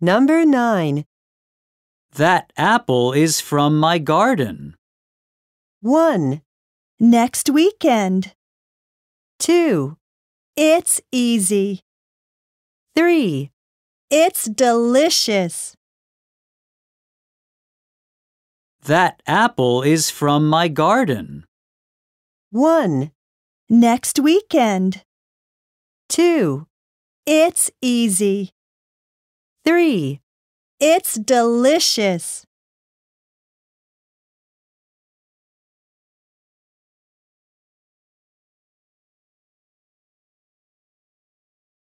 Number 9. That apple is from my garden. 1, Next weekend. 2, It's easy. 3. It's delicious. That apple is from my garden. 1, Next weekend. 2, It's easy. 3. It's delicious.